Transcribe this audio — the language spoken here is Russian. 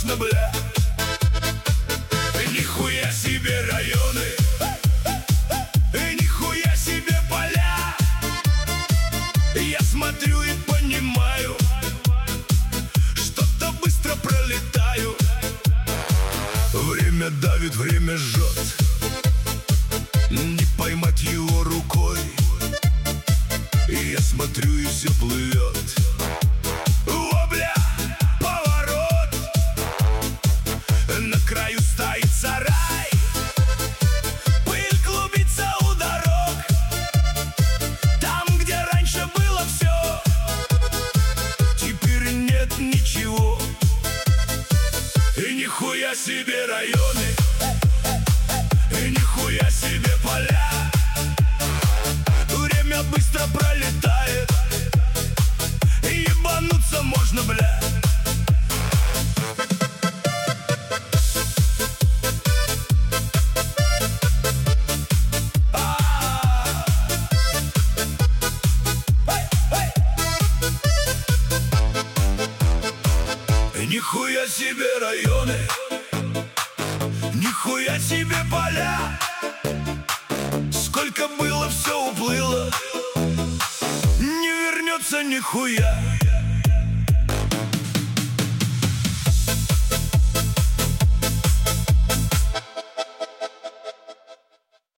можно, бля. Нихуя себе районы, нихуя себе поля. Я смотрю и понимаю, что-то быстро пролетаю. Время давит, время жжет, не поймать его рукой. И я смотрю, и все плывет. О, бля, поворот. На краю стоит сарай, пыль клубится у дорог. Там, где раньше было все, теперь нет ничего. И нихуя себе районы, и нихуя себе поля. Время быстро пролетает, и ебануться можно, бля. Нихуя себе районы, нихуя себе поля. Сколько было, все уплыло, не вернется нихуя.